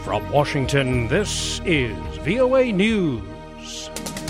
From Washington, this is VOA News.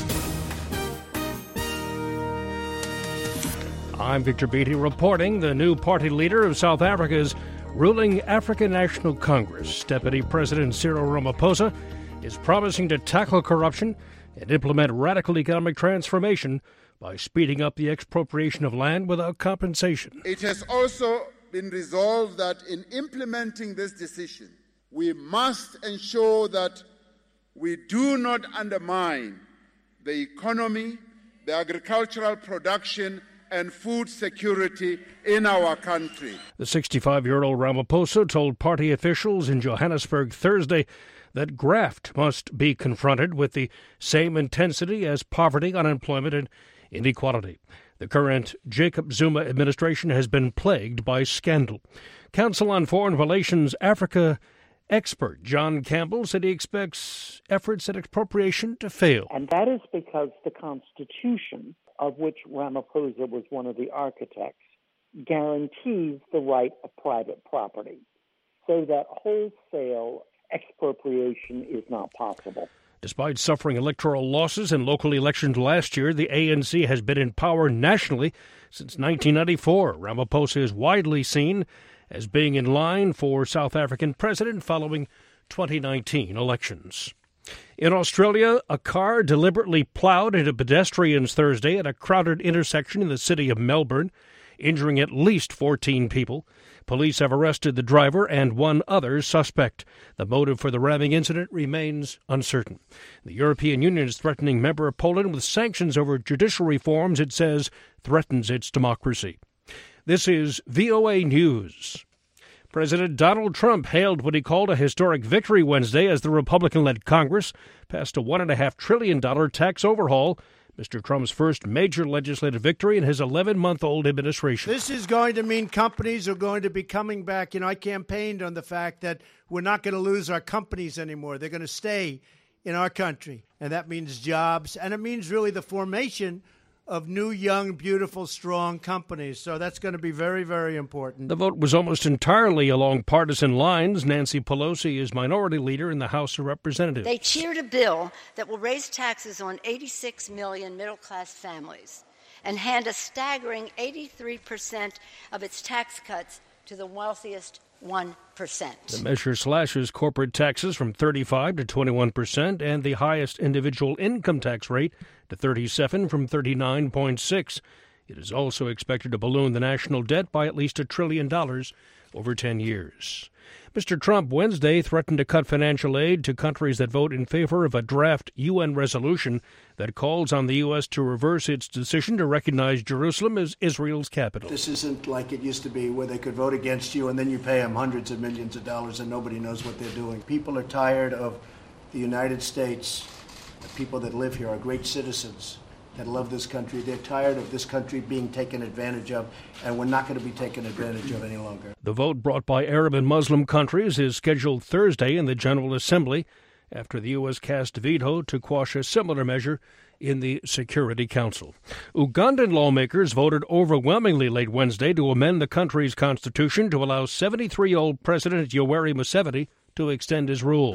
I'm Victor Beatty reporting. The new party leader of South Africa's ruling African National Congress, Deputy President Cyril Ramaphosa, is promising to tackle corruption and implement radical economic transformation by speeding up the expropriation of land without compensation. It has also been resolved that in implementing this decision, we must ensure that we do not undermine the economy, the agricultural production, and food security in our country. The 65-year-old Ramaphosa told party officials in Johannesburg Thursday that graft must be confronted with the same intensity as poverty, unemployment, and inequality. The current Jacob Zuma administration has been plagued by scandal. Council on Foreign Relations Africa expert John Campbell said he expects efforts at expropriation to fail. And that is because the Constitution, of which Ramaphosa was one of the architects, guarantees the right of private property, so that wholesale expropriation is not possible. Despite suffering electoral losses in local elections last year, the ANC has been in power nationally since 1994. Ramaphosa is widely seen as being in line for South African president following 2019 elections. In Australia, a car deliberately plowed into pedestrians Thursday at a crowded intersection in the city of Melbourne, injuring at least 14 people. Police have arrested the driver and one other suspect. The motive for the ramming incident remains uncertain. The European Union is threatening member Poland with sanctions over judicial reforms it says threatens its democracy. This is VOA News. President Donald Trump hailed what he called a historic victory Wednesday as the Republican-led Congress passed a $1.5 trillion tax overhaul, Mr. Trump's first major legislative victory in his 11-month-old administration. This is going to mean companies are going to be coming back. I campaigned on the fact that we're not going to lose our companies anymore. They're going to stay in our country. And that means jobs. And it means really the formation of new, young, beautiful, strong companies. So that's going to be very, very important. The vote was almost entirely along partisan lines. Nancy Pelosi is minority leader in the House of Representatives. They cheered a bill that will raise taxes on 86 million middle-class families and hand a staggering 83% of its tax cuts to the wealthiest 1%. The measure slashes corporate taxes from 35% to 21% and the highest individual income tax rate to 37% from 39.6%. It is also expected to balloon the national debt by at least $1 trillion over 10 years. Mr. Trump Wednesday threatened to cut financial aid to countries that vote in favor of a draft UN resolution that calls on the U.S. to reverse its decision to recognize Jerusalem as Israel's capital. This isn't like it used to be where they could vote against you and then you pay them hundreds of millions of dollars and nobody knows what they're doing. People are tired of the United States. The people that live here are great citizens that love this country. They're tired of this country being taken advantage of, and we're not going to be taken advantage of any longer. The vote brought by Arab and Muslim countries is scheduled Thursday in the General Assembly after the U.S. cast veto to quash a similar measure in the Security Council. Ugandan lawmakers voted overwhelmingly late Wednesday to amend the country's constitution to allow 73-year-old President Yoweri Museveni to extend his rule.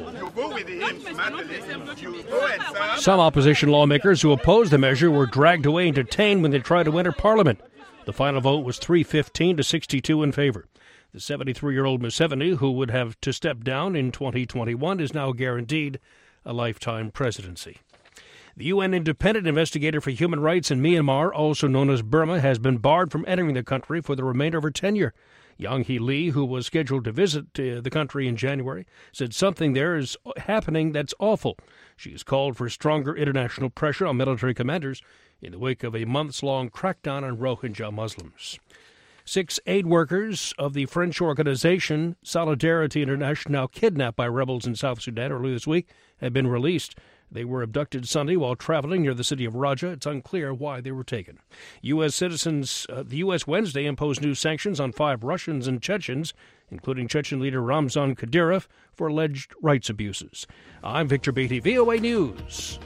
Some opposition lawmakers who opposed the measure were dragged away and detained when they tried to enter Parliament. The final vote was 315 to 62 in favor. The 73-year-old Museveni, who would have to step down in 2021, is now guaranteed a lifetime presidency. The UN Independent Investigator for Human Rights in Myanmar, also known as Burma, has been barred from entering the country for the remainder of her tenure. Yang Hee Lee, who was scheduled to visit the country in January, said something there is happening that's awful. She has called for stronger international pressure on military commanders in the wake of a months-long crackdown on Rohingya Muslims. 6 aid workers of the French organization Solidarity International, kidnapped by rebels in South Sudan earlier this week, have been released. They were abducted Sunday while traveling near the city of Raja. It's unclear why they were taken. U.S. citizens, the U.S. Wednesday imposed new sanctions on 5 Russians and Chechens, including Chechen leader Ramzan Kadyrov, for alleged rights abuses. I'm Victor Beatty, VOA News.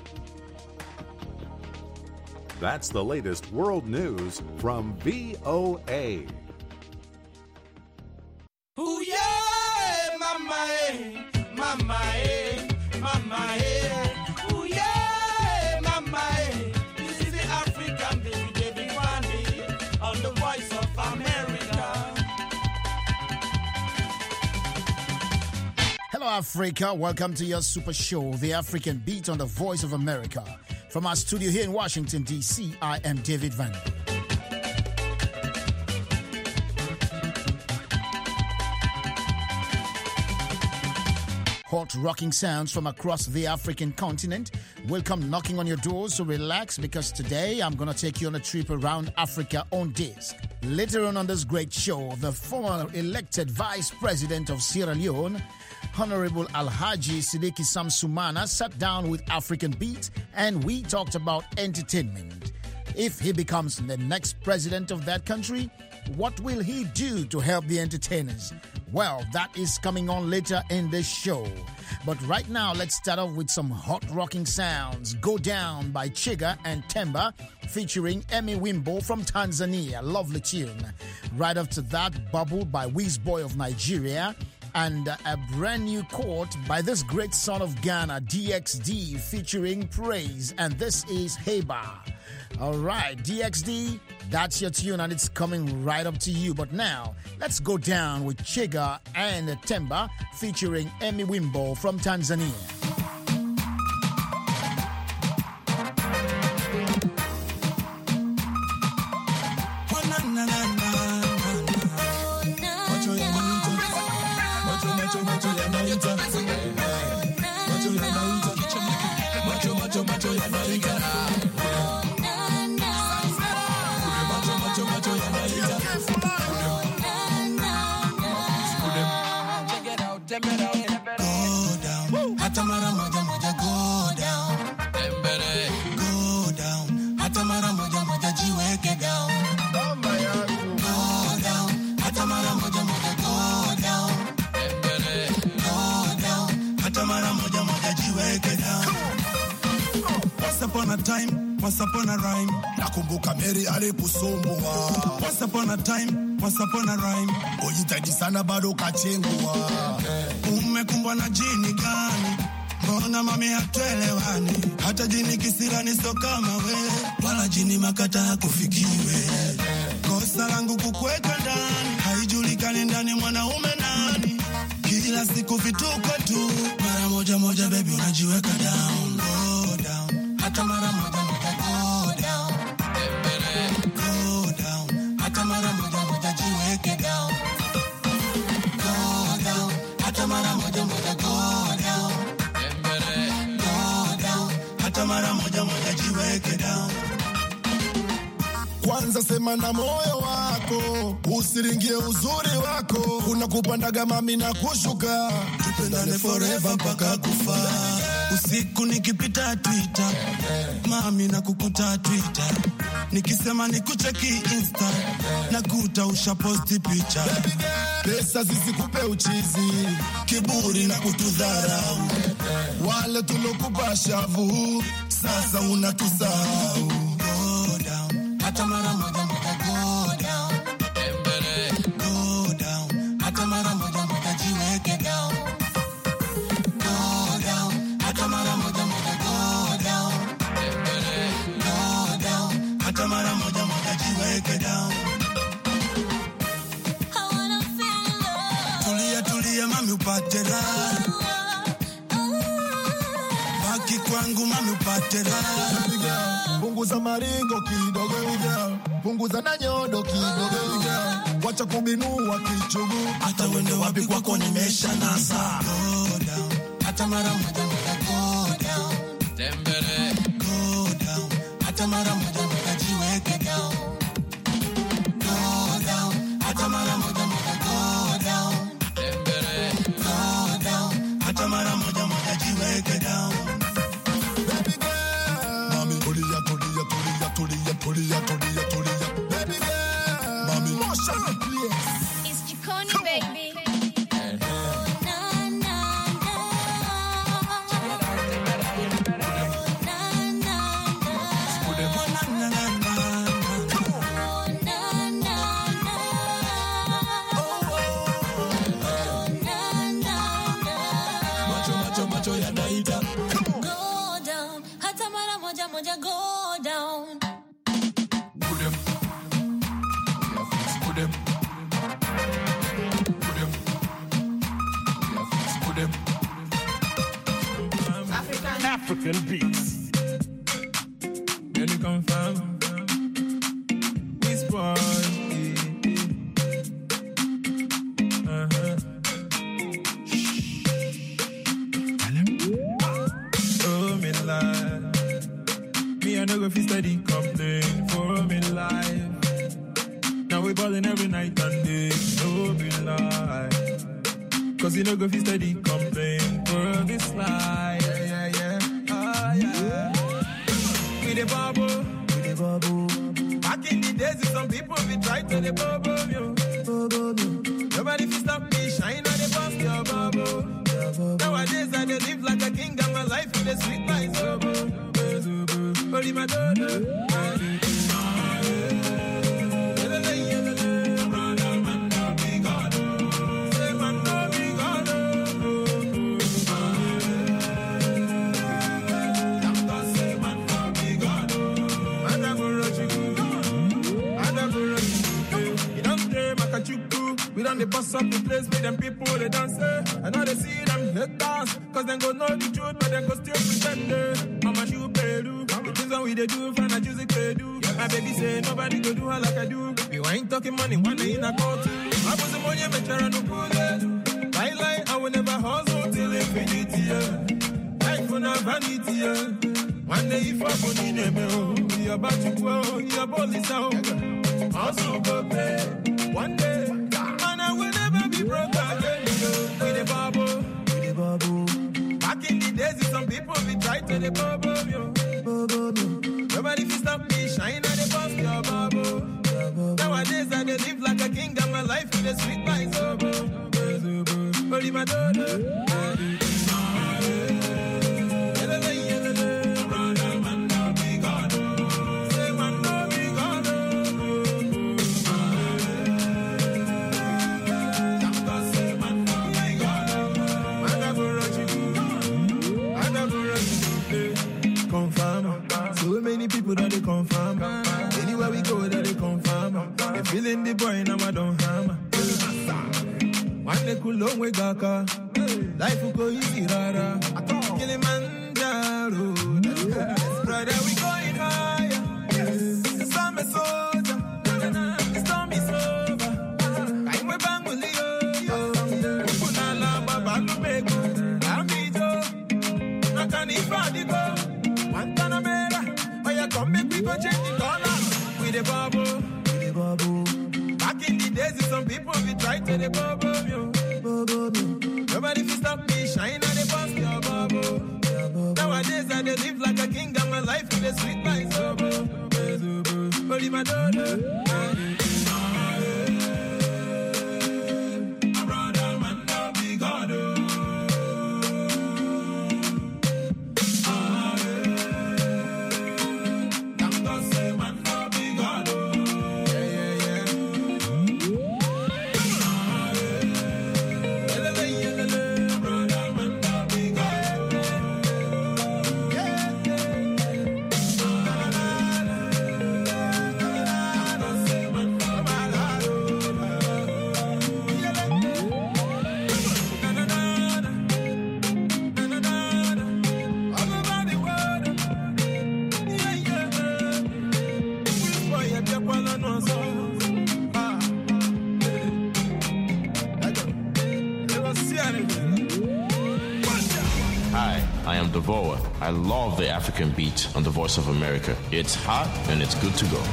That's the latest world news from VOA. Ooh, yeah, mama, mama. mama, ooh yeah, mama, this is the African baby, David Wande, on the Voice of America. Hello, Africa. Welcome to your super show, The African Beat on the Voice of America. From our studio here in Washington, D.C., I am David Van. Hot rocking sounds from across the African continent will come knocking on your doors, so relax because today I'm going to take you on a trip around Africa on disc. Later on this great show, the former elected Vice President of Sierra Leone, Honorable Alhaji Sidiki Samsumana, sat down with African Beat and we talked about entertainment. If he becomes the next president of that country, what will he do to help the entertainers? Well, that is coming on later in this show. But right now, let's start off with some hot rocking sounds. Go Down by Chiga and Temba, featuring Emmy Wimbo from Tanzania. Lovely tune. Right after that, Bubble by Wizboy of Nigeria. And a brand new court by this great son of Ghana, DXD, featuring Praise. And this is Heba. All right, DXD, that's your tune and it's coming right up to you. But now, let's go down with Chiga and Temba, featuring Emmy Wimbo from Tanzania. Once upon a rhyme, nakumbuka Mary aliposumbua. Once upon a time, once upon a rhyme, ujitahidi sana bado kachengua. Umekumbwa na jini gani? Mbona mami hatuelewani? Hata jini kisirani so kama we, wala jini makata hakufikiwe. Kosa langu kukuweka ndani, haijulikani ndani mwanaume nani. Kila siku vituko tu, mara moja moja baby unajiweka down. Go down, hata mara moja moja. Kwanza sema na moyo wako, usiringie uzuri wako. Kuna kupandaga mami na kushuka, tupendane forever mpaka kufa. Usiku nikipita Twitter, mami na kukuta Twitter. Nikisema nikucheki Insta, nakuta ushaposti picha. Pesa zisikupe uchizi, kiburi na kutudharau. Wale tulokupa shavu, sasa unatusahau. Go down, hata mara moja moja go down. Go down, hata mara moja moja jiweke down. Go down, hata mara moja moja go down. Go down, hata mara moja moja jiweke down. Tulia mami upate raha. Baki kwangu mami upate raha. Punguza maringo kidogo girl. Punguza na nyodo kidogo girl. Wacha kubinua kichugu. Hata wende wapi kwako nimesha nasa. Go down, hata mara moja moja go down. Tembele. Go down, hata mara moja moja jiweke down. Go down, hata mara moja moja go down. Hata mara moja moja jiweke down. Baby girl, mami tulia tulia tulia tulia tulia tulia tulia. Baby girl, mami motion please. It's Chikoni baby. African beats. Can you confirm? We spoil. Oh, me life. Me, I know go fi steady complain for me life. Now we ballin' every night and day. Oh, me life. Cause you know go fi steady complain for this life. Yeah. Ah, yeah. We the bubble. Back in the days, some people be try to the bubble, yo. Nobody fi stop me shine on the bus, your bubble. Nowadays I dey live like a king and my life in the sweet life, bubble. Only my daughter. We done the bust up the place, make them people they dance. I know they see them haters, cause them go know the truth, but them go still pretend. Mama shoe pay do, the things that we they do, find a music they do. My baby say nobody go do her like I do. You ain't talking money, one day in a court. I was the money, make sure I no pull it. Lie, I will never hustle till infinity. Life for no vanity. One day if I put in a bill, you're about to go, you're police out. Also go pay, one day. Broke again, with the bubble. Back in the days, some people be try to the bubble, yo. Nobody fi stop me shine on the bus, your bubble. Nowadays I dey live like a king and my life in the sweet life, bubble. Only my daughter. People that they confirm. Anywhere we go, that they confirm. They feeling the boy, now I don't hammer. One day cool long way gaka. Life will go easy, rara. Kilimanjaro. Brother, we going higher. The storm is over. The storm is over. I'm with Bangulio. Punala, Babalu Bego. Amijo. Nakani go. Guantanamera. Come make we go change the dollar. With the bubble. Back in the days, some people be try to the bubble, yo. Nobody fi stop me shine on the bus, your bubble. Nowadays I dey live like a king and my life in the sweet life, bubble. Only my daughter. Devour. I love the African beat on the Voice of America. It's hot and it's good to go.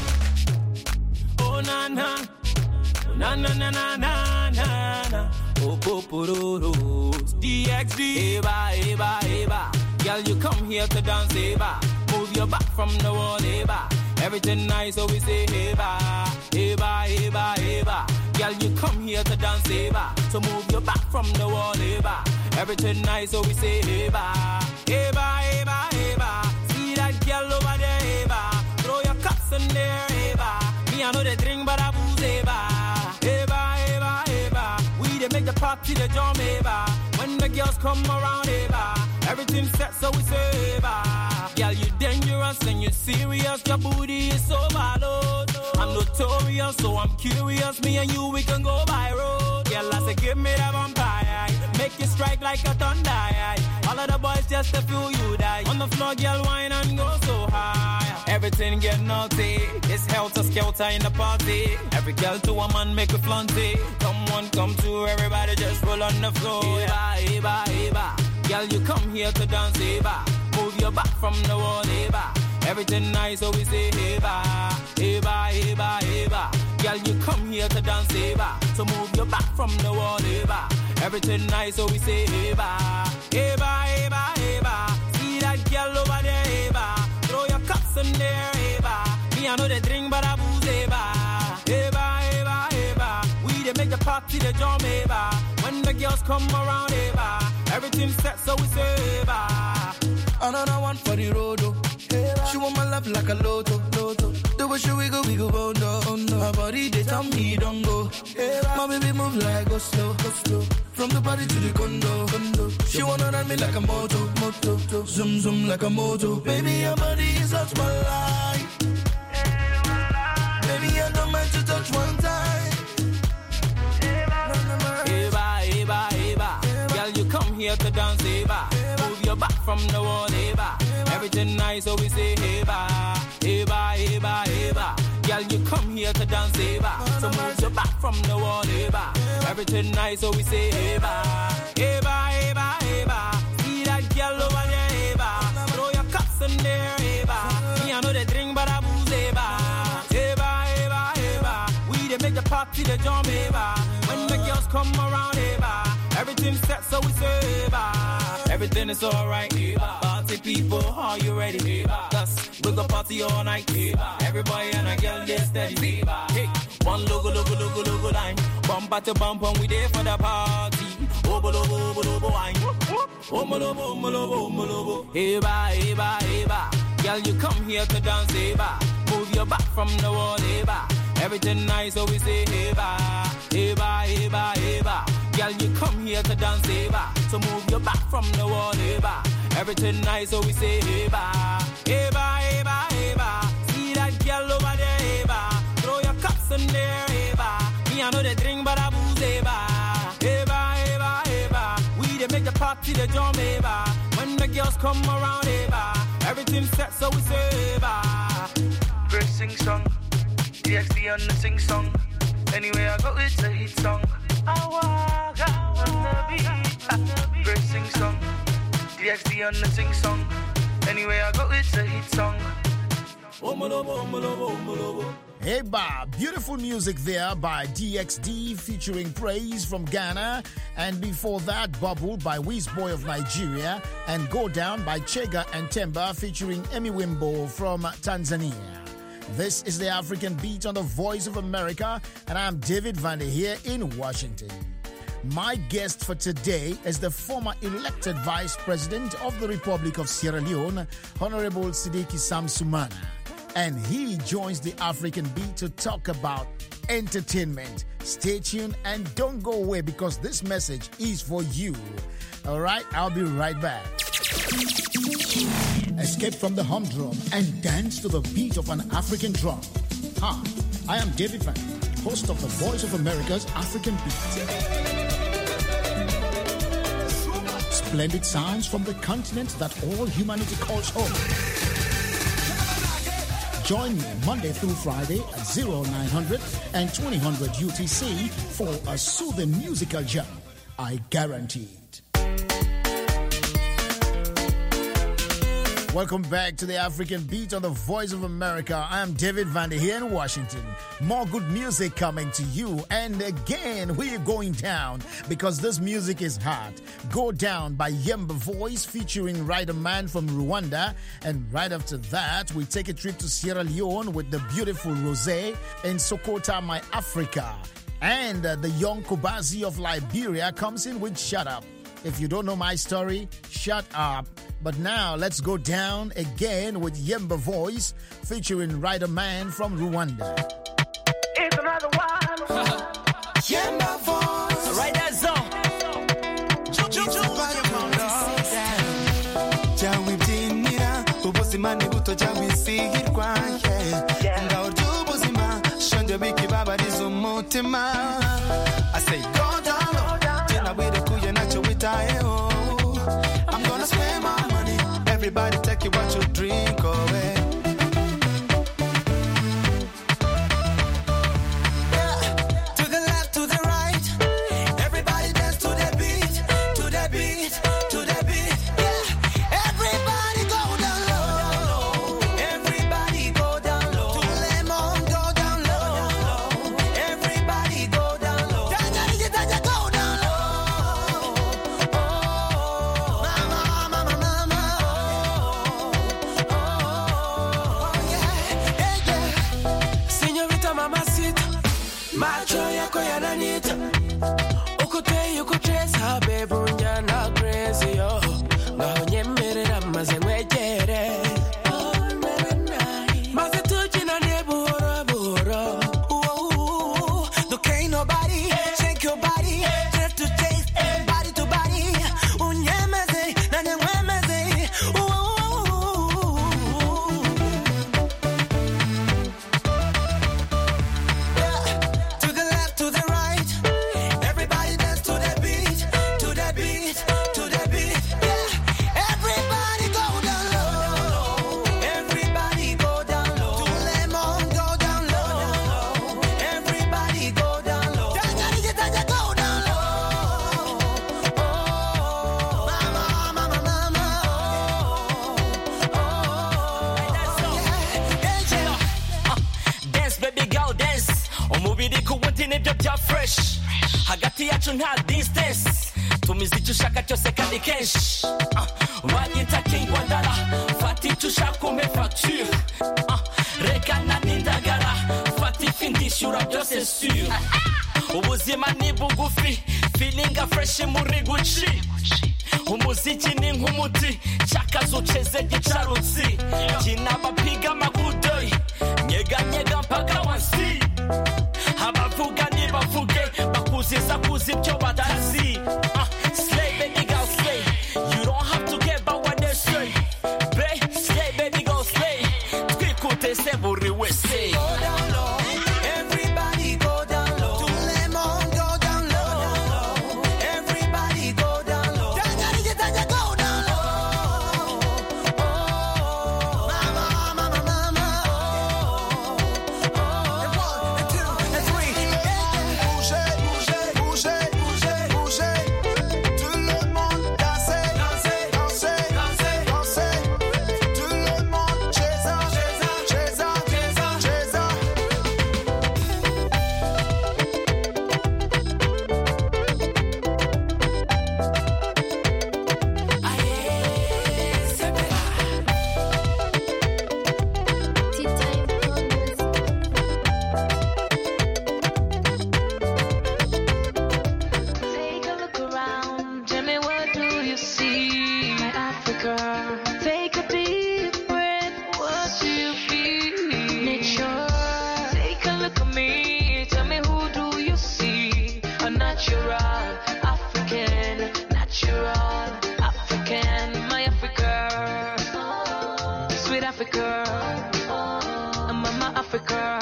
Oh na na, na na na na na na, oh poporo, DXD, eba. Girl, you come here to dance, eba. Move your back from the wall, eba. Everything nice, so we say eba. Girl, you come here to dance, eba. So move your back from the wall, eba. Everything nice, so we say eba. See that girl over there, eba. Throw your cups in there, eba. Me, I know they drink, but I booze, eba. We they make the party the jam, eba. When the girls come around, eba. Everything set, so we say eba. Girl, you dangerous and you serious. Your booty is so valid. I'm notorious, so I'm curious. Me and you, we can go viral. Girl, I say, give me that vampire. Make you strike like a thunder. All of the boys just a few you die. On the floor, girl, wine and go so high. Everything get naughty. It's helter-skelter in the party. Every girl to a man make a flaunty. Come on, come to everybody, just roll on the floor. Eba, eba, eba. Girl, you come here to dance, eba. Move your back from the wall, eba. Everything nice, so we say, eba, eba, eba, eba. Girl, you come here to dance, eba. So move your back from the wall, eba. Everything nice, so we say, eba, eba, eba, eba. See that girl over there, eba. Throw your cups in there, eba. Me, I know they drink, but I booze, eba. Eba, eba, eba. We, they make the party, the jam, eba. When the girls come around, eba. Everything set, so we say, eba. Another one for the road, oh. She want my love like a lotto. The way she wiggle, oh no. Her body, they tell me don't go. My baby move like go slow. From the party to the condo. She wanna run me like a moto. Zoom, zoom like a moto. Baby, your body is such my life. Baby, I don't mind to touch one time. Eba, eba, eba. Girl, you come here to dance, eba. Move your back from the wall, eba. Everything nice, so we say, eba, eba, eba, eba. Girl, you come here to dance, eba. So move your back from the wall, eba. Everything nice, so we say, eba, eba, eba, eba. See that girl over there, eba. Throw your cups in there, eba. Me, I know they drink, but I booze, eba. Eba, eba, eba. We, they make the party, the jam, eba. When the girls come around, eba. Everything set, so we say, eba. Everything is alright, eba. Party people, are you ready? Cause we go party all night. Everybody and a girl, they steady. Hey, one logo line. Bumper to bump when we there for the party. Obo wine. Omolobo. Eba, eba, eba. Girl, you come here to dance, eba. Move your back from the wall, eba. Everything nice, so we say, eba, eba, eba, eba. Girl, you come here to dance, eba. So move your back from the wall, eba. Everything nice, so we say, eba, eba, eba, eba. See that girl over there, eba. Throw your cups in there, eba. Me, I know they drink, but I booze, eba. Eba, eba, eba. We, they make the party, the jam, eba. When the girls come around, eba. Everything set, so we say, eba. First sing song, DXD on the sing song. Anyway, I go, it's a hit song. I walk out on the beat. First sing song, DXD on the sing song. Anyway, I go, it's a hit song. Hey, Bob, beautiful music there by DXD featuring Praise from Ghana. And before that, Bubble by Wizboy of Nigeria. And Go Down by Chega and Temba featuring Emi Wimbo from Tanzania. This is the African Beat on the Voice of America, and I'm David Vander here in Washington. My guest for today is the former elected Vice President of the Republic of Sierra Leone, Honorable Sidiki Sam Sumana. And he joins the African Beat to talk about entertainment. Stay tuned and don't go away because this message is for you. All right, I'll be right back. Escape from the humdrum and dance to the beat of an African drum. Hi, I am David Van, host of the Voice of America's African Beat. Splendid sounds from the continent that all humanity calls home. Join me Monday through Friday at 0900 and 2000 UTC for a soothing musical jam. I guarantee it. Welcome back to the African Beat on the Voice of America. I am David Vander here in Washington. More good music coming to you. And again, we're going down because this music is hot. Go Down by Yemba Voice featuring Rider Man from Rwanda. And right after that, we take a trip to Sierra Leone with the beautiful Rosé and Sokota My Africa. And the young Kubazi of Liberia comes in with Shut Up. If you don't know my story, shut up. But now let's go down again with Yemba Voice featuring Rider Man from Rwanda. It's another one. Yemba Voice. Right that song. Jawi dinira, ubuzimani buto jawi sihirwa. Nga urubuzima, shonje biki baba rizo mutima. I say go down, tena wire kuye nacho witae. I'm gonna babe unjyana crazy yo ngaho nyemerera maze nkwegere maze tukinane buhoro buhoro look ain't nobody shake your body just to taste body to body unyemeze nanye nkwemeze to the left to the right everybody dance to that beat to that beat to that beat yeah everybody go down low everybody go down low to lemon go down low everybody go down low tanya go down low oh mama mama mama dance baby girl dance umubiri kuwundi nibyo bya fresh hagati yacu nta distance tumiza icyo ushaka cyose kandi kenshi wanyita king wandara fata icyo ushaka umpe facture rekana n'indagara fata ifi ndishyura byose sur ubuzima ni bugufi feelinga fresh muri guci umuziki ni nk'umuti cyakazi uceze gicarutsi kinabapiga amakudoyi nyeganyega mpaka wansi abavuga nibavuge bakuziza kuzi ibyo batazi slay baby girl slay you don't have to care about what they say babe slay baby girl slay twikute se buri wese go down low everybody go down low to lemon go down low everybody go down low tanya go down low oh mama mama mama and 1 and 2 and 3 Bougez, bougez, bougez, bougez. Tout le monde dansez, dansez, dansez, dansez, dansez. Tout le monde chez ça, chez ça, chez ça, chez ça, chez ça. Take a look around, tell me what do you see? My Africa. Take a deep breath, what do you feel? Nature. Take a look at me, tell me who do you see? A natural African, my Africa. Sweet Africa, Mama Africa.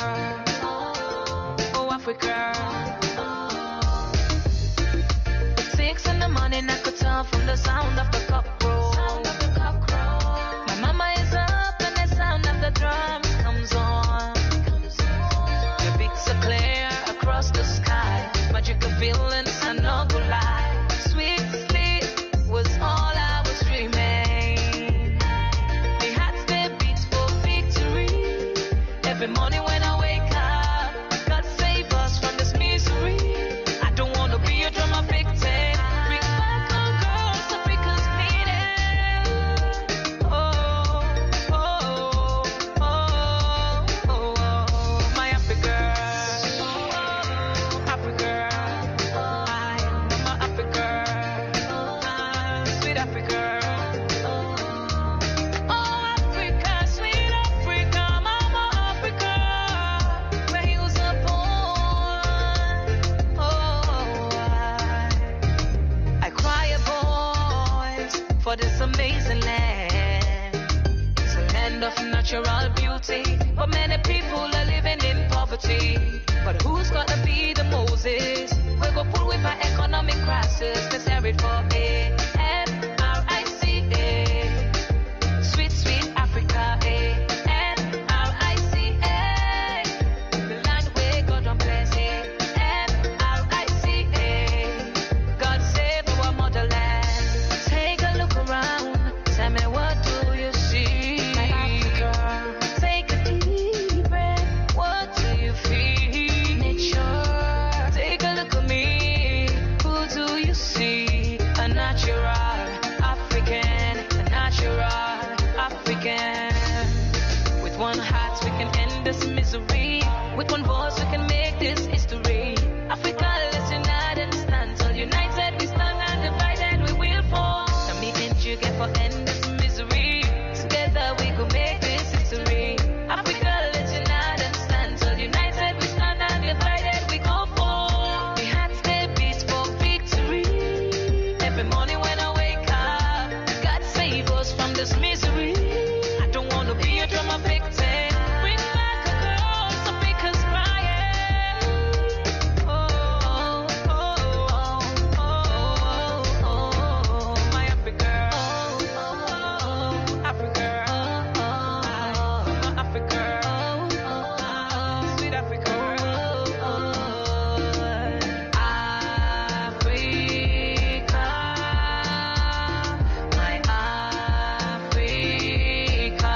Oh Africa. 6 in the morning, I could tell from the sound of the cockroach. My mama is up and the sound of the drums comes on. The beats are clear across the sky. Magical feelings, I no go lie. Sweet sleep was all I was dreaming. My heart still beats for victory. Every morning when I wake up, God save us from this misery. I don't want to be a drama victim. Bring back our girls, Africa's needed. Oh, oh, oh, oh, oh, my Africa. Africa. I'm my Africa. Sweet Africa. Oh, Africa, sweet Africa, Mama Africa. Where he was born. Oh, I cry a voice for this amazing land. It's a land of natural beauty, but many people are living in poverty. But who's gonna be the Moses? We go pull with our economic crisis. Let's hear it for A-N-R-I-C-A. Sweet, sweet Africa, A-N-R-I-C-A. The land where God don't bless it. N-R-I-C-A. God save our motherland. Take a look around. Tell me what do you see? My Africa. Take a deep breath. What do you feel? Nature. Take a look at me. Who do you see? you get for endless misery. Together we go make this history. Africa, let's unite and stand. So united we stand and divided we go for. We had stay beats for victory. Every morning when I wake up, God save us from this misery. I don't want to be a drama victim. Bring back a girl so because crying. My Africa girl. Africa girl. My Africa girl. Sweet Africa girl. Africa. My Africa.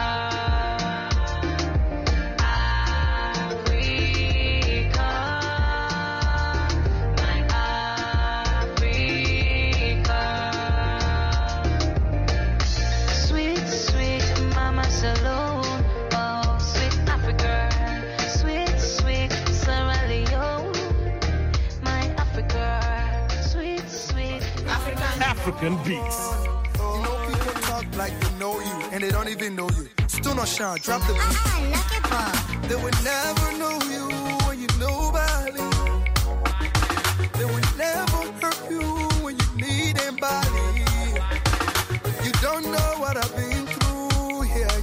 Sweet, sweet Mama Saloon. Oh, sweet Africa. Sweet, sweet Sierra Leone. My Africa. Sweet, sweet African beats. You know people talk like they know you, and they don't even know you. Still not shine, drop the beat. They would never know you when you nobody. They would never hurt you when you need anybody. You don't know what I've been through here.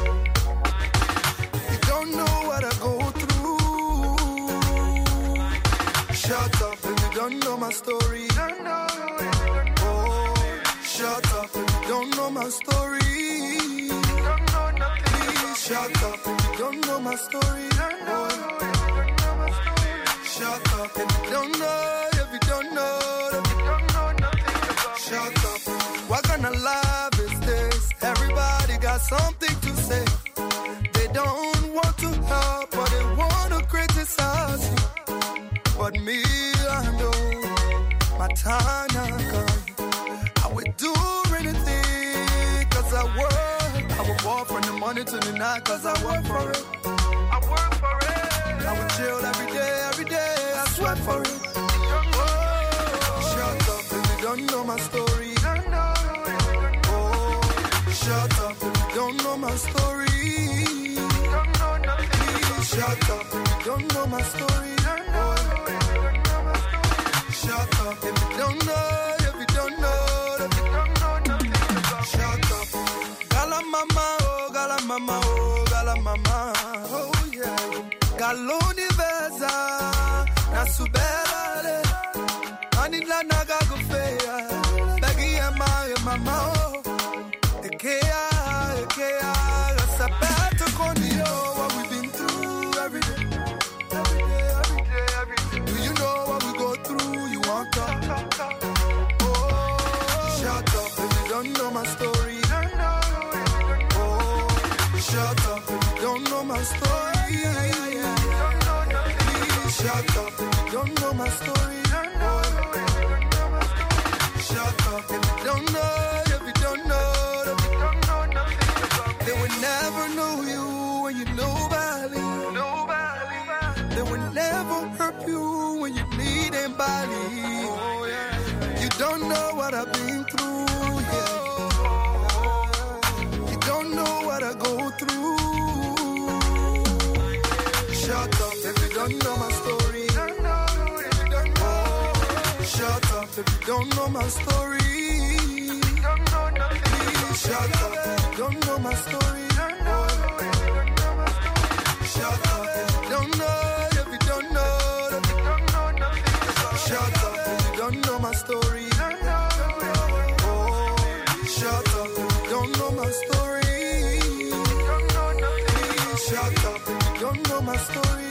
You don't know what I go through. Shut up if you don't know my story. Oh, shut up if you don't know my story. Please shut up if you don't know my story. Oh, shut up if you don't know, if you don't know, if you don't know nothing about. Shut up. What kind of life is this? Everybody got something to say. They don't want to help, but they want to criticize you. But me, I know my time now gone. I would do anything, cause I work. I would walk from the morning to the night, cause I work for it. I work for it. I would chill every day, I sweat for it. Oh, shut up if you don't know my story. Oh, shut up if you don't know my story. Please shut up if you don't know my story. Oh, shut up if you don't know, if you don't know, if you don't know nothing about. Shut up. Gala mama, oh, gala mama, oh, gala mama, oh yeah. Galoni veza, na subele, anila naga gufeya, bagi mama, oh, ekea, sabato konio, what we've been through every day. Do you know what we go through? You want to oh, shut up if you don't know my story. Oh, shut up if you don't know my story. Please shut up if you don't know my story. Shut up if you don't know, if you don't know, if you don't know nothing about. They would never know you when you nobody. They would never hurt you when you need anybody. Oh, yeah. You don't know what I've been through, yeah. You don't know what I go through. Shut up if you don't know my story. Oh, shut up if you don't know my story. Please shut up if you don't know my story. Shut up if you don't know, if you don't know, if you don't know nothing about. Shut up if you don't know my story. Oh, shut up if you don't know my story. Please shut up if you don't know my story.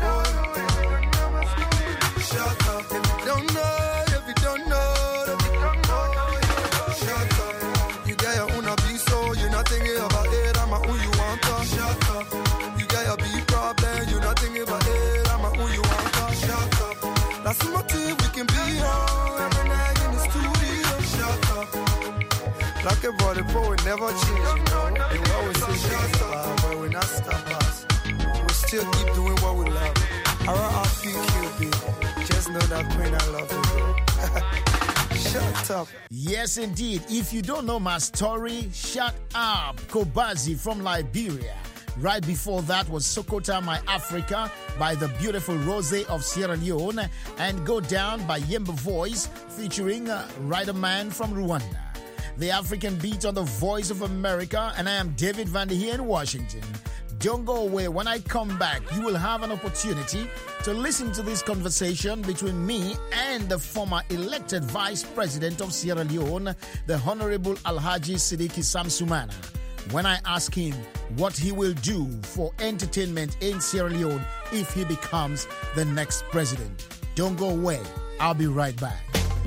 Shut up if you don't know, if you don't know, if you don't know. Shut up. You got your own abysso, you're not thinking about it. I'm a who you want to. Shut up. You got your big problem, you're not thinking about it. I'm a who you want to. Shut up. That's the motive we can be on every night in the studio. Shut up. Like a body pro, it never change, you know. They will always say shut up, but we not stop us. We still keep doing what we love. R.I.P. QB. Just know that Queen, I love you, bro. Shut up. Yes, indeed. If you don't know my story, shut up. Kobazi from Liberia. Right before that was Sokota My Africa by the beautiful Rose of Sierra Leone, and Go Down by Yemba Voice featuring Rider Man from Rwanda. The African Beat on the Voice of America, and I am David Van Der here in Washington. Don't go away. When I come back, you will have an opportunity to listen to this conversation between me and the former elected Vice President of Sierra Leone, the Honorable Alhaji Sidiki Sam Sumana, when I ask him what he will do for entertainment in Sierra Leone if he becomes the next president. Don't go away. I'll be right back.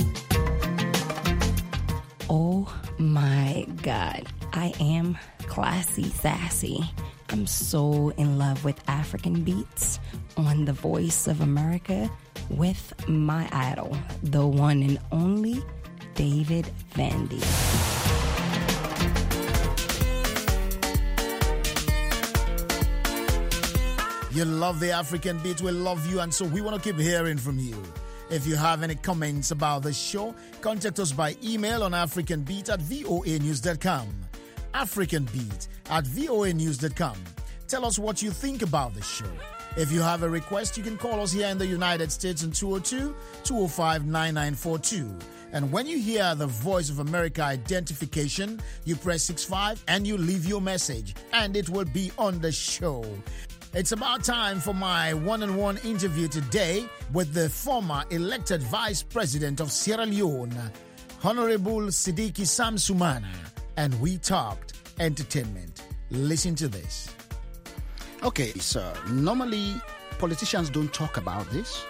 Oh my God. I am classy sassy. I'm so in love with African beats on The Voice of America with my idol, the one and only David Vandy. You love the African beat, we love you, and so we want to keep hearing from you. If you have any comments about the show, contact us by email on africanbeat@voanews.com. africanbeat@voanews.com. Tell us what you think about the show. If you have a request, you can call us here in the United States on 202-205-9942. And when you hear the Voice of America identification, you press 65 and you leave your message, and it will be on the show. It's about time for my one-on-one interview today with the former elected Vice President of Sierra Leone, Honorable Sidiki Sam Sumana, and we talked entertainment. Listen to this. Okay, sir. Normally, politicians don't talk about this.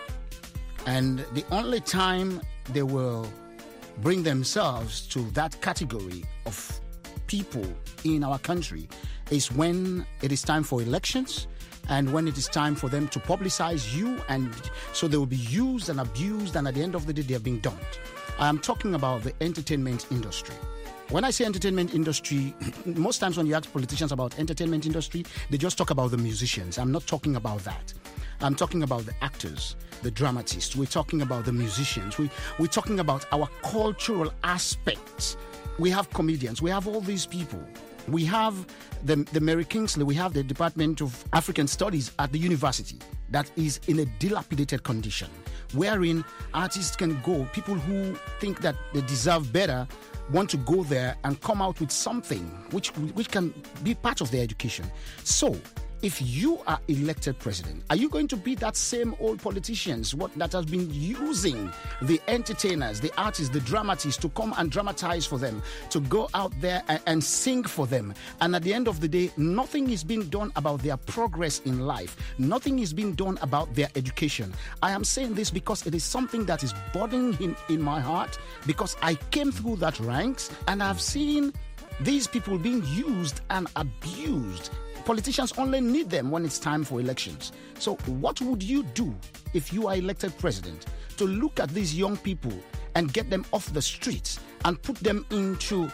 And the only time they will bring themselves to that category of people in our country is when it is time for elections and when it is time for them to publicize you, and so they will be used and abused, and at the end of the day, they are being dumped. I am talking about the entertainment industry. When I say entertainment industry, most times when you ask politicians about entertainment industry, they just talk about the musicians. I'm not talking about that. I'm talking about the actors, the dramatists. We're talking about the musicians. We're talking about our cultural aspects. We have comedians. We have all these people. We have the Mary Kingsley. We have the Department of African Studies at the university that is in a dilapidated condition, wherein artists can go, people who think that they deserve better want to go there and come out with something which can be part of their education. So, if you are elected president, are you going to be that same old politicians that has been using the entertainers, the artists, the dramatists to come and dramatize for them, to go out there and sing for them? And at the end of the day, nothing is being done about their progress in life. Nothing is being done about their education. I am saying this because it is something that is bothering in my heart, because I came through that ranks and I've seen these people being used and abused. Politicians only need them when it's time for elections. So what would you do if you are elected president? To look at these young people and get them off the streets and put them into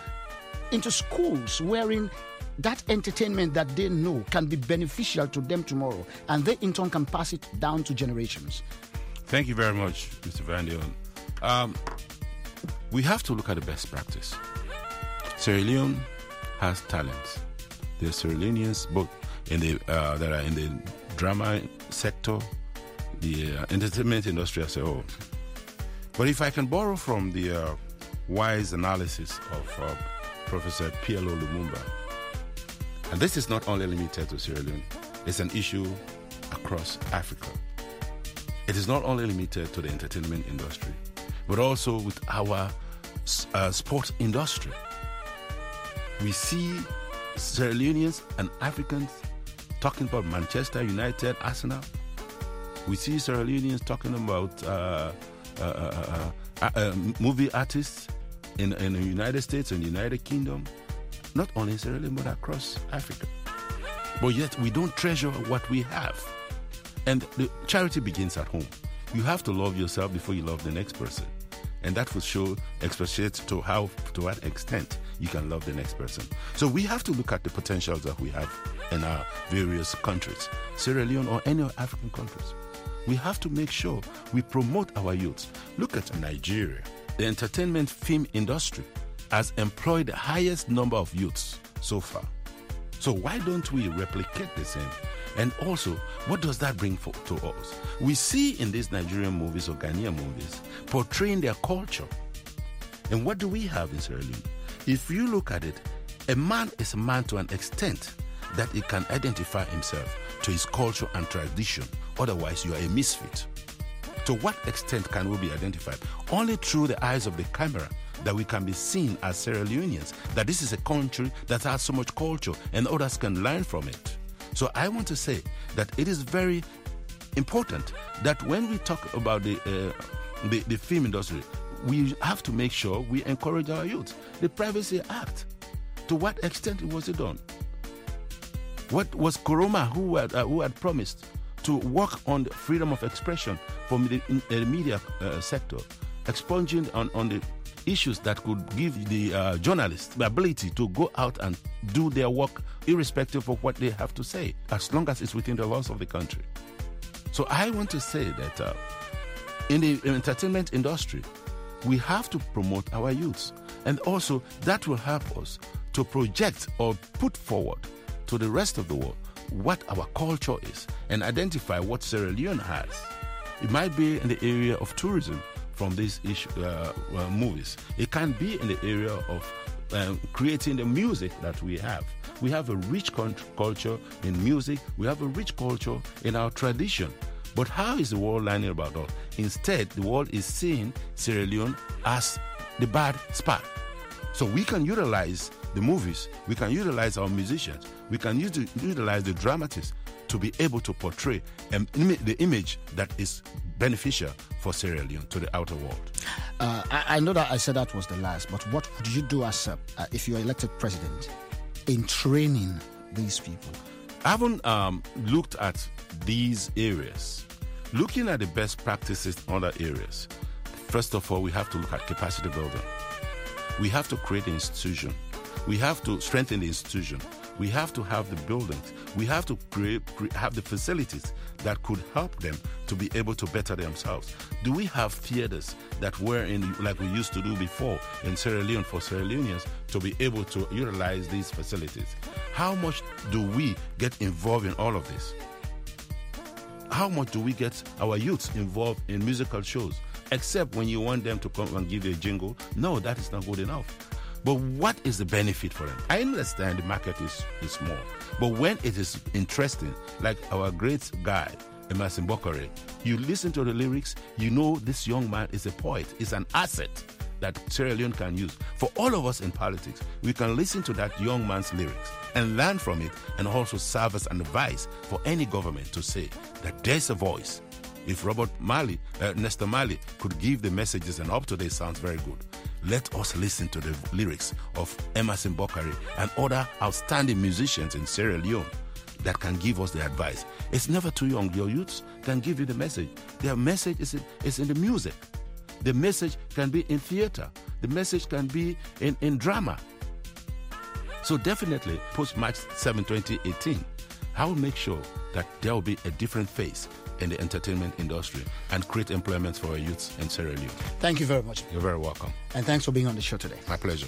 schools wherein that entertainment that they know can be beneficial to them tomorrow, and they in turn can pass it down to generations. Thank you very much, Mr. Van Der. We have to look at the best practice. Sierra Leone has talents. There are Sierra Leoneans both in the that are in the drama sector, the entertainment industry as a whole. But if I can borrow from the wise analysis of Professor PLO Lumumba, and this is not only limited to Sierra Leone, it's an issue across Africa. It is not only limited to the entertainment industry, but also with our sports industry. We see Sierra Leoneans and Africans talking about Manchester United, Arsenal. We see Sierra Leoneans talking about movie artists in the United States and the United Kingdom, not only in Sierra Leone but across Africa. But yet we don't treasure what we have. And the charity begins at home. You have to love yourself before you love the next person. And that will expatiate to what extent you can love the next person. So we have to look at the potentials that we have in our various countries, Sierra Leone or any African countries. We have to make sure we promote our youth. Look at Nigeria. the entertainment film industry has employed the highest number of youths so far. So why don't we replicate the same? And also, what does that bring to us? We see in these Nigerian movies or Ghanaian movies portraying their culture. And what do we have in Sierra Leone? If you look at it, a man is a man to an extent that he can identify himself to his culture and tradition. Otherwise, you are a misfit. To what extent can we be identified? Only through the eyes of the camera that we can be seen as Sierra Leoneans, that this is a country that has so much culture and others can learn from it. So I want to say that it is very important that when we talk about the film industry, we have to make sure we encourage our youth. The Privacy Act, to what extent was it done? What was Koroma, who had promised to work on the freedom of expression from the media sector, expunging on the issues that could give the journalists the ability to go out and do their work irrespective of what they have to say, as long as it's within the laws of the country. So I want to say that in the entertainment industry, we have to promote our youths. And also that will help us to project or put forward to the rest of the world what our culture is and identify what Sierra Leone has. It might be in the area of tourism from these movies. It can be in the area of creating the music that we have. We have a rich culture in music. We have a rich culture in our tradition. But how is the world learning about us? Instead, the world is seeing Sierra Leone as the bad spot. So we can utilize the movies, we can utilize our musicians, we can utilize the dramatists to be able to portray the image that is beneficial for Sierra Leone to the outer world. I know that I said that was the last, but what would you do as if you are elected president in training these people? I haven't looked at these areas. Looking at the best practices in other areas, first of all, we have to look at capacity building. We have to create an institution. We have to strengthen the institution. We have to have the buildings. We have to have the facilities that could help them to be able to better themselves. Do we have theaters that were in, like we used to do before in Sierra Leone, for Sierra Leoneans to be able to utilize these facilities? How much do we get involved in all of this? How much do we get our youths involved in musical shows? Except when you want them to come and give you a jingle. No, that is not good enough. But what is the benefit for them? I understand the market is small. But when it is interesting, like our great guy, Emerson Bokore, you listen to the lyrics, you know this young man is a poet, is an asset that Sierra Leone can use. For all of us in politics, we can listen to that young man's lyrics and learn from it, and also serve as an advice for any government to say that there's a voice. If Nestor Marley could give the messages and up to date sounds very good, let us listen to the lyrics of Emerson Bokare and other outstanding musicians in Sierra Leone that can give us the advice. It's never too young. Your youths can give you the message. Their message is in the music. The message can be in theater. The message can be in drama. So definitely, post-March 7, 2018, I will make sure that there will be a different face in the entertainment industry and create employment for our youths in Sierra Leone. Thank you very much. You're very welcome. And thanks for being on the show today. My pleasure.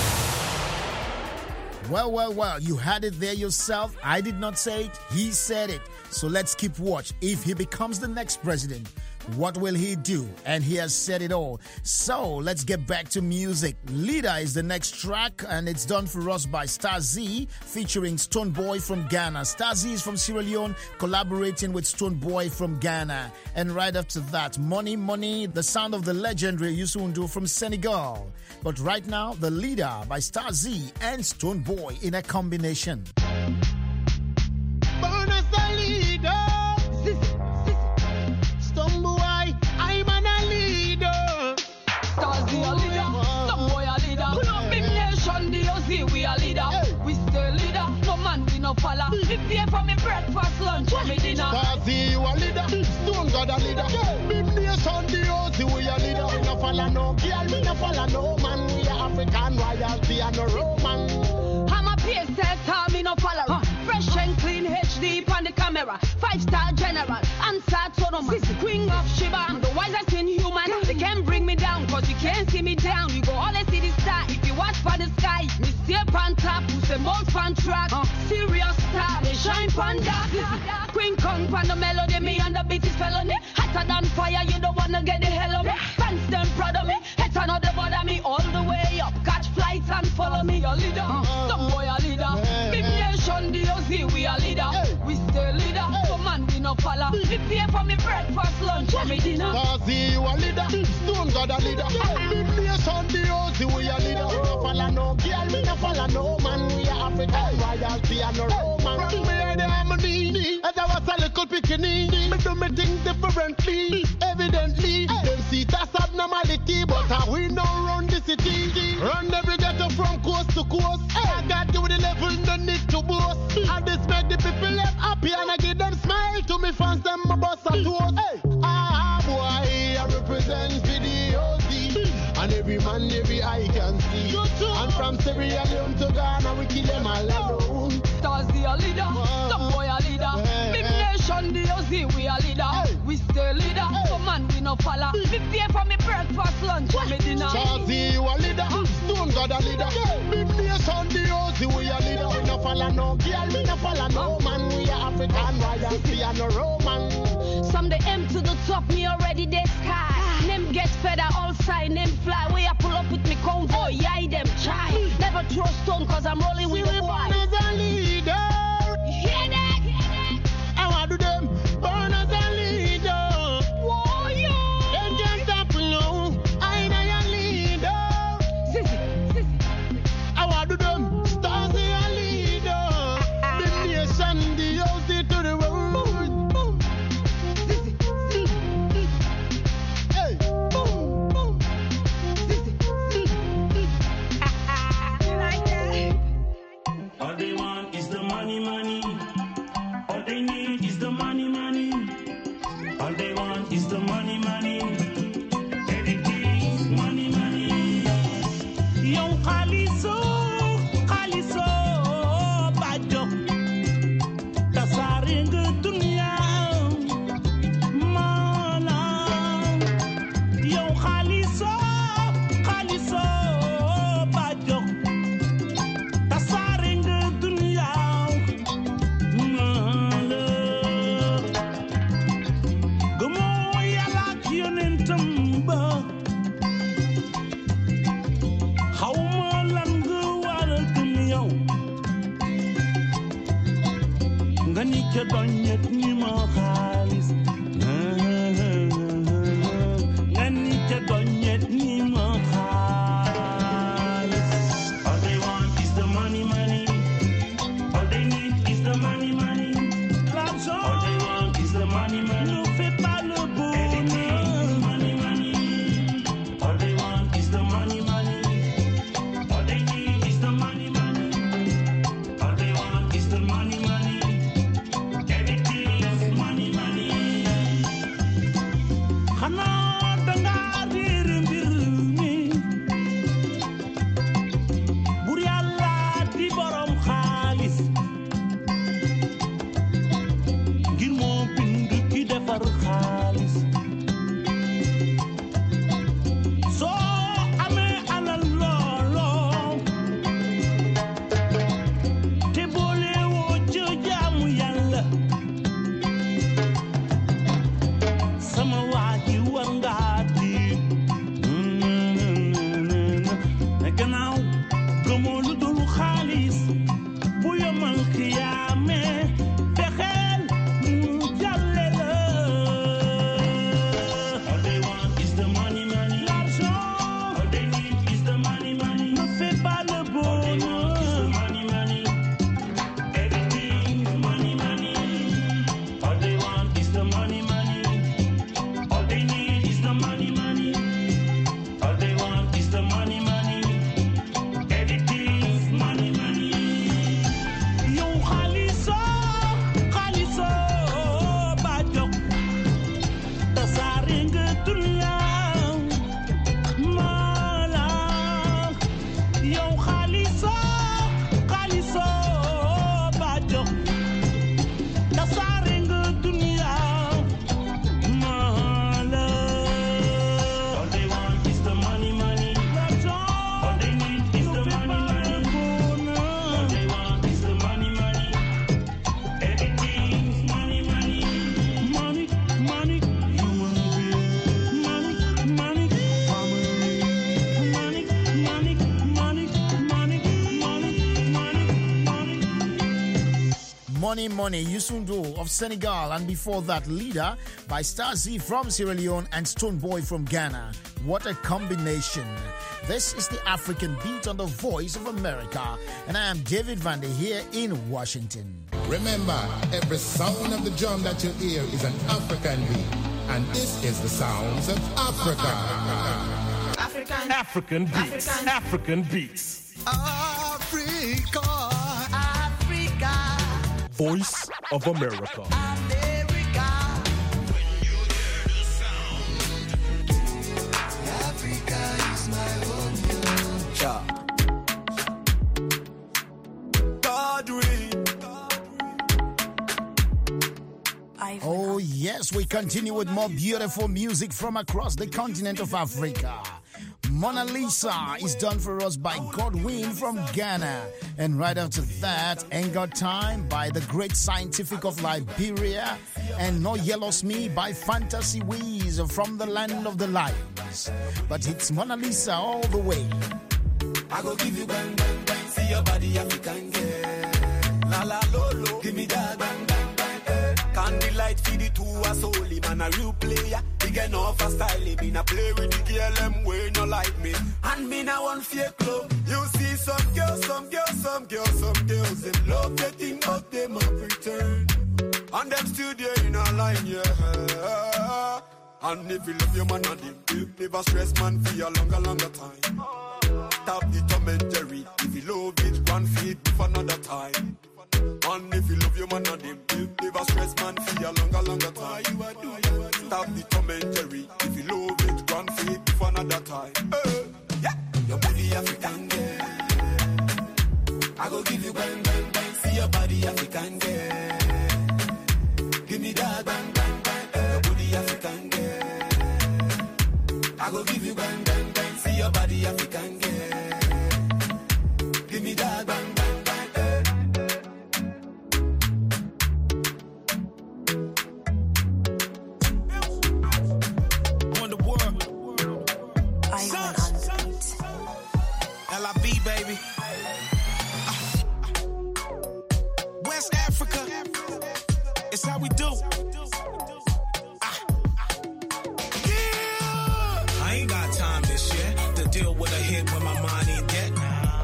Well, you had it there yourself. I did not say it, he said it. So let's keep watch. If he becomes the next president, what will he do? And he has said it all. So let's get back to music. Leader is the next track, and it's done for us by Star Z featuring Stone Boy from Ghana. Star Z is from Sierra Leone, collaborating with Stone Boy from Ghana. And right after that, Money Money, the sound of the legendary Youssou N'Dour from Senegal. But right now, The Leader by Star Z and Stone Boy in a combination. Bonus the leader. Stone Boy, I'm a leader. Stars we a leader, Stone Boy a leader. We no big nation, the OZ we a leader. We still leader, no man we no follow. We pay for me breakfast, lunch, and me dinner. Stars you a leader, Stone God a leader. Big nation, the OZ we a leader. We no follow no girl, we no follow no man. We a African royalty and no Roman. I'm a PSS, me no follow. Fresh and clean, HD on the camera. 5-star general, answer to no man. Queen of Sheba, I'm the wisest in human. They can't bring me down, cause you can't see the most fun track. Serious star, they shine pan dark. Queen Kong pan the melody, me and the beat is felony. Hotter than fire, you don't wanna get the hell of me. Fans them proud of me, heads are not the bother me. All the way up, catch flights and follow me. A leader, some boy a leader. Big nation, DOZ, we a leader. We stay leader, so man we no follow. We pay for me breakfast, lunch, and me dinner. DOZ, you a leader, Stone God a leader. Big nation, DOZ, we a leader. We no follow no girl, we no follow no man. We a African royalty and no Roman. Bring me the harmony, as I was a little pickaninny. Me do me things differently, evidently. Them see that's abnormality, but we no run the city. Run every ghetto from coast to coast. I got you the level, no need to boast. I just make the people live happy and I give them smile to me fans, them my boss and toast. Boy, I represent VDOZ. And every man, every eye can see. And from Sierra Leone to Ghana, we kill them all alone. Stars the leader, some boy a leader. Big nation, DOZ, we a leader. We stay leader, so man we no follow. We pay for me breakfast, lunch, and me dinner. Chazi, you a leader, Stone God a leader. Big nation, DOZ, we a leader. We no follow no girl, we no follow no man. We a African royalty and no Roman. Some they aim to the top, me already they sky. Name get feather, all side, name fly. Way I pull up with me convoy, yeah, them try. Never throw stone, cause I'm rolling with the boy. Born as a leader. Hear that? I want to do them, born as a leader. Whoa, yeah. Them can't stop me now, I know a leader. I want to do them, stars a leader. The nation, the OZ to the world. All they want is the money, money. All they need is the money, money. All they want is the money, money. Everything money, money. Young Khaliso, Bajo. Tasaring dunia, mana. Young Khaliso, Bajo. Tasaring dunia, mana. Gomo yala kiyonentumba. How malangu wara dunia. Ngani ke donyet ni ma khalis. Ngani ke donyet ni ma khalis. All they want is the money, money. All they need is the money, money. All they want is the money, money. Ne fais pas le bonheur. Money, money. All they want is the money, money. All they need is the money, money. All they want is the money, money. Everything is money, money. Khana danga dir mbir mi. Bur Yàlla di borom xaalis. Ngir moo bind ki defar xaalis. Soo amee alal looloo. Te boole woo ca jaamu Yàlla. Sama waa ji war ngaa tiit. Ne gannaaw gëmoo lu dul xaalis. Bu yomal xiyaame fexeel mu jàlle la. All they want is the money, money. L'argent. All they need is the money, money. Ne fais pas le bonheur. Money, money. Everything is money, money. All they want is the money, money. All they need is the money, money. All they want is the money, money. Everything is money, money. Young Khaliso. Money Money, Youssou of Senegal, and before that, Leader by Stasi from Sierra Leone and Stone Boy from Ghana. What a combination. This is the African Beat on the Voice of America, and I am David Vande here in Washington. Remember, every sound of the drum that you hear is an African beat, and this is the sounds of Africa. African beats. African beats. Africa. Voice of America. Oh yes, we continue with more beautiful music from across the continent of Africa. Mona Lisa is done for us by Godwin from Ghana. And right after that, Ain't Got Time by the Great Scientific of Liberia. And No Yellows Me by Fantasy Weeze from the land of the lions. But it's Mona Lisa all the way. I go give you bang, bang, bang. See your body, African girl. La la lolo, give me that bang, bang, bang. Candlelight feed it to us only, man, a real player. Big enough for styling, me not play with the girl, them way not like me. And me now one fake club. You see some girls, them love the thing, but them a pretend. And them still there in a line, yeah. And if you love your man and him, you never stress man for a longer time. Tap the Tom and Jerry, if you love it, one feet for another time. And if you love your man and him, you never stress man for a longer time. Tap the Tom and Jerry, if you love it, one feet for another time. Yeah, your body African girl. I go give you bang, bang, bang. See your body African girl. Give me that bang, bang, bang. Your body African girl. I go give you bang, bang, bang. See your body African girl. Give me that bang, bang, bang. On the world. L.I.B. baby. West Africa. It's how we do. I ain't got time this year to deal with a hit when my mind ain't dead.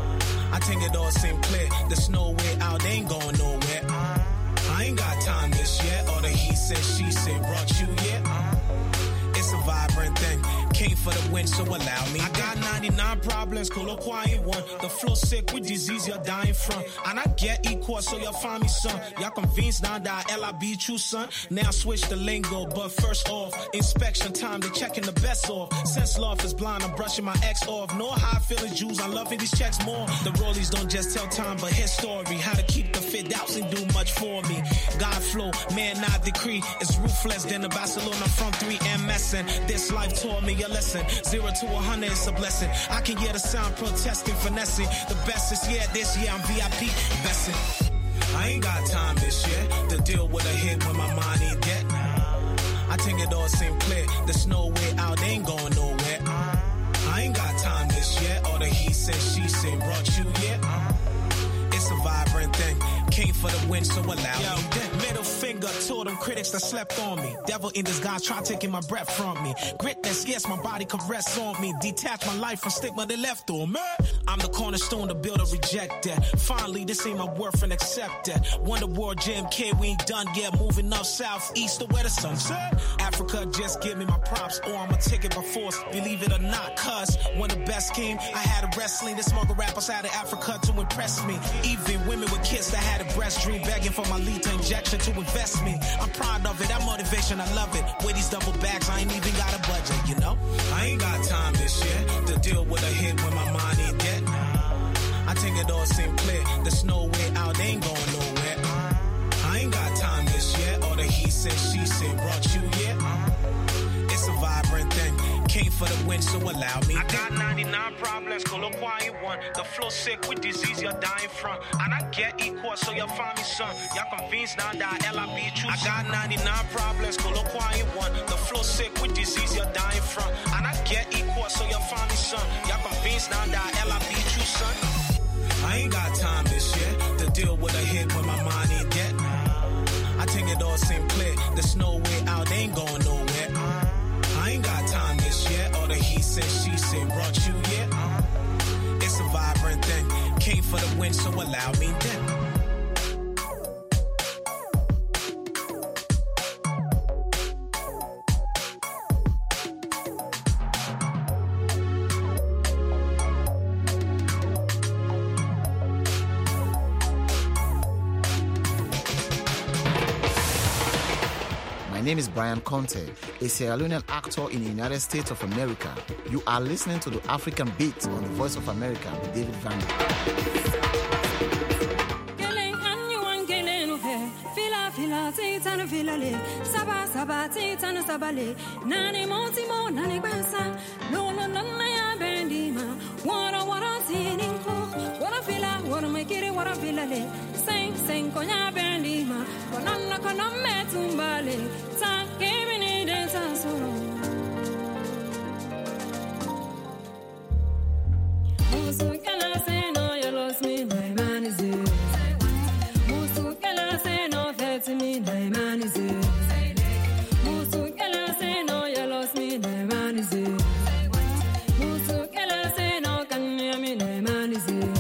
I think it all seem clear. There's no way out, they ain't going nowhere. I ain't got time this year. All the he said, she said, brought you yet. It's a vibrant thing. Came for the win, so allow me. I got 99 problems, cool or quiet one. The flow sick with disease, you're dying from. And I get equal, so you'll find me some. Y'all convinced now that L.I.B. true son. Now switch the lingo, but first off, inspection time, they checking the best off. Since love is blind, I'm brushing my ex off. Know how I feel as Jews, I'm loving these checks more. The rollies don't just tell time, but his story. How to keep the fit outs and do much for me. God flow, man, not decree. It's ruthless, then the Barcelona from 3 and messing. This life taught me a lesson. 0 to 100 is a blessing. I can hear the sound protesting, finessing. The best is this year I'm VIP investing. I ain't got time this year to deal with a hit when my mind ain't dead. I think it all seem clear. There's no way out, they ain't going nowhere. I ain't got time this year. All the he said, she said, brought you yet. It's a vibrant thing. Came for the win, so allow me. Middle finger to them critics that slept on me. Devil in disguise, try taking my breath from me. Gritness, yes, my body can rest on me. Detach my life from stigma they left on me. I'm the cornerstone to build or reject that. Finally, this ain't my worth and accept that. Wonder World JMK, we ain't done yet. Moving up south, east to where the sun set. Africa, just give me my props, or I'ma take it by force. Believe it or not, cuz when the best came, I had a wrestling. The smoker rappers out of Africa to impress me. Even women with kids that had a breast dream, begging for my lethal injection to invest me. I'm proud of it, that motivation, I love it. With these double bags, I ain't even got a budget, you know? I ain't got time this year to deal with a hit when my mind ain't dead. I think it all seem clear. There's no way out, they ain't going nowhere. I ain't got time this year. All the he said, she said, brought you yet. It's a vibrant thing. Came for the win, so allow me. I got 99 problems, cool or quiet one. The flow sick with disease, you're dying from. And I get equal, so you'll find me some. Y'all convinced now that L.I.B. true. I got 99 problems, cool or quiet one. The flow sick with disease, you're dying from. And I get equal, so you'll find me some. Y'all convinced now that L.I.B. true, son. I ain't got time this year to deal with a hit when my mind ain't dead. Say brought you, yeah. It's a vibrant thing. Came for the win, so allow me then. My name is Brian Conte, a Sierra Leonean actor in the United States of America. You are listening to the African Beat on the Voice of America with David Van. Sing konya bendima kononna konomme tumbale ta kemini de taso musu kala say no you lost me my man is it musu kala say no felt me my man is it musu kala say no you lost me my man is it musu kala say no can me my man is it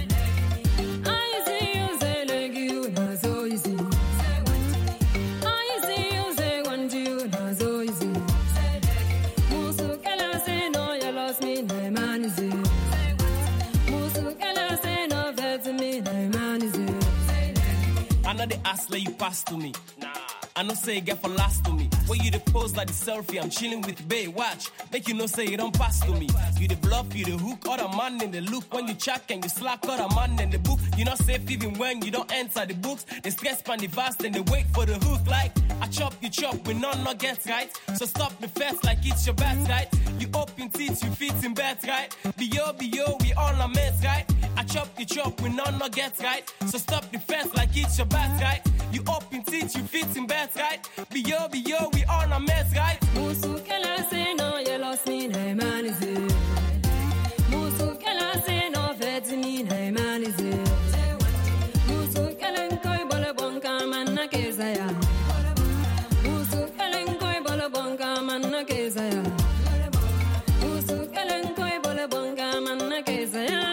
The ass let you pass to me. Nah. I know say get for last to me. When you the pose like the selfie, I'm chilling with Bay. Watch, make you know say you don't pass to me. You the bluff, you the hook, other man in the look. When you check and you slack, other man in the book. You not safe even when you don't enter the books. They stress pan the vast and they wait for the hook. Like I chop, you chop, we none not get right. So stop the fest like it's your bet, right? You open teeth, you fit in bed, right? Be yo, we all are mates, right? I chop, you chop, we none not get right. So stop the fest like it's your bet, right? You open teeth, you fit in bed, right? Be yo, we all are mates, right? Musu kala say no, you lost me, hey man is it. Musu kala say no, fed me, hey man is it. Musu kala koi bole bonka man na kezaya. Musu kala koi bole bonka man na kezaya. Musu kala koi bole bonka man na kezaya.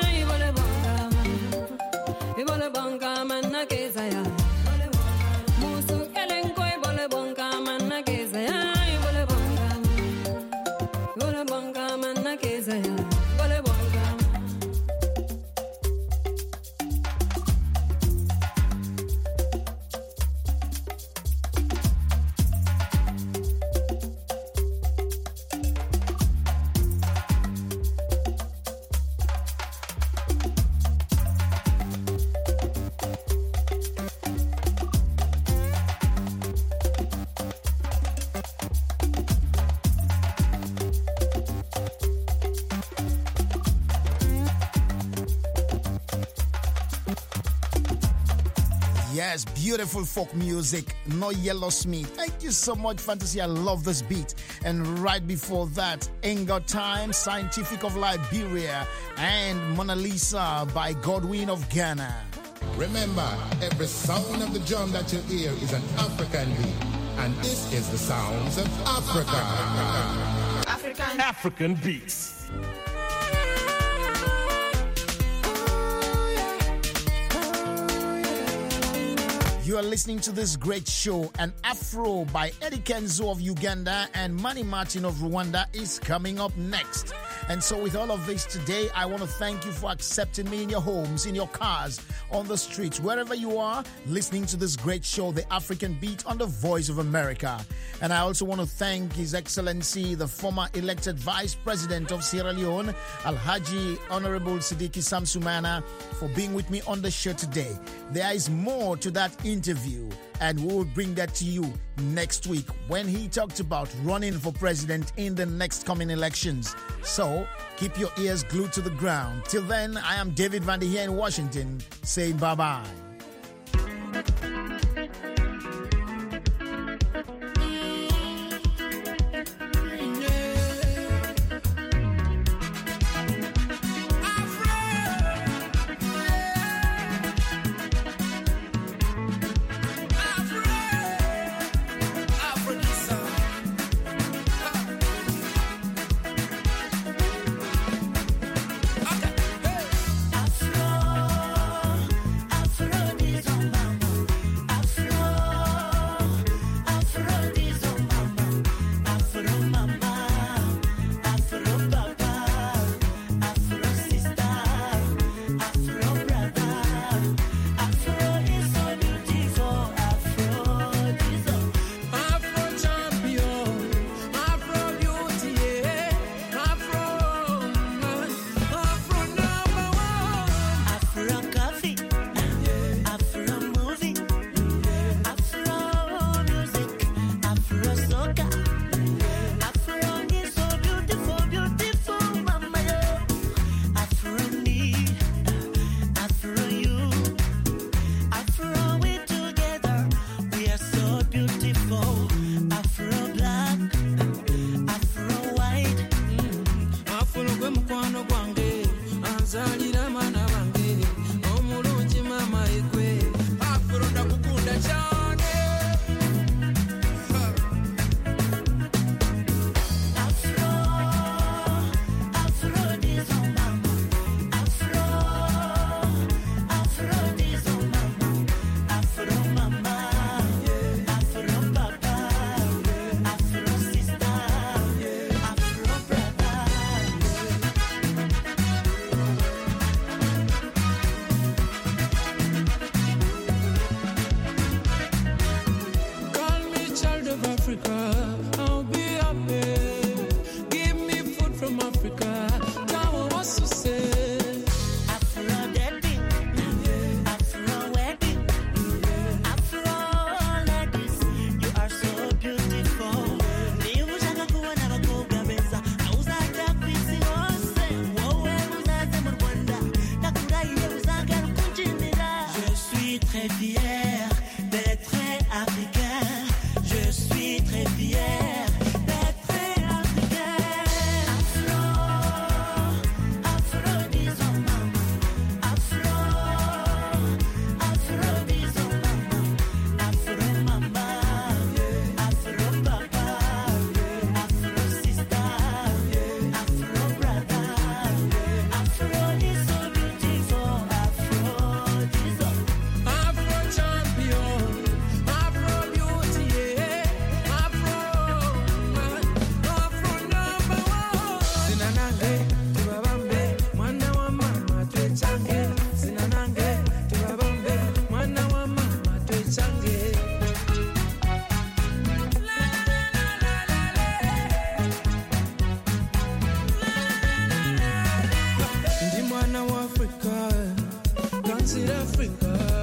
Ibole bonka man na kezaya. Musu kala koi bole bonka man na kezaya. Ibole bonka man na kezaya. Ibole bonka. Yes, beautiful folk music, No Yellow Smith. Thank you so much, Fantasy. I love this beat. And right before that, Ain't Got Time, Scientific of Liberia, and Mona Lisa by Godwin of Ghana. Remember, every sound of the drum that you hear is an African beat. And this is the sounds of Africa. African beats. You are listening to this great show. An Afro by Eddie Kenzo of Uganda and Manny Martin of Rwanda is coming up next. And so with all of this today, I want to thank you for accepting me in your homes, in your cars, on the streets, wherever you are, listening to this great show, The African Beat on the Voice of America. And I also want to thank His Excellency, the former elected Vice President of Sierra Leone, Alhaji Honorable Sidiki Samsumana, for being with me on the show today. There is more to that interview, and we will bring that to you next week when he talked about running for president in the next coming elections. So keep your ears glued to the ground. Till then, I am David Van here in Washington saying bye-bye. Africa, I'll be happy. Give me food from Africa. Now what's to say? Afro daddy, Afro wedding, Afro ladies, you are so beautiful. Ni ushaka kuwa na bakobwa beza, auza takwisi hose. Wowe muzaze mu Rwanda, nakurahiye uzagaruka kunjinira. Je suis très fier d'être africain. Je suis très fier d'être africain. Afro, Afro disons maman. Afro, Afro disons maman. Afro mama, Afro papa, Afro sister, Afro brother. Afro is so beautiful. Afro disons. Afro champion, Afro beauty, Afro number one. Sinanange, tubabambe, mwana wa mama twechange. Sinanange, tubabambe, mwana wa mama twechange. Ndi mwana wa Africa, consider Africa.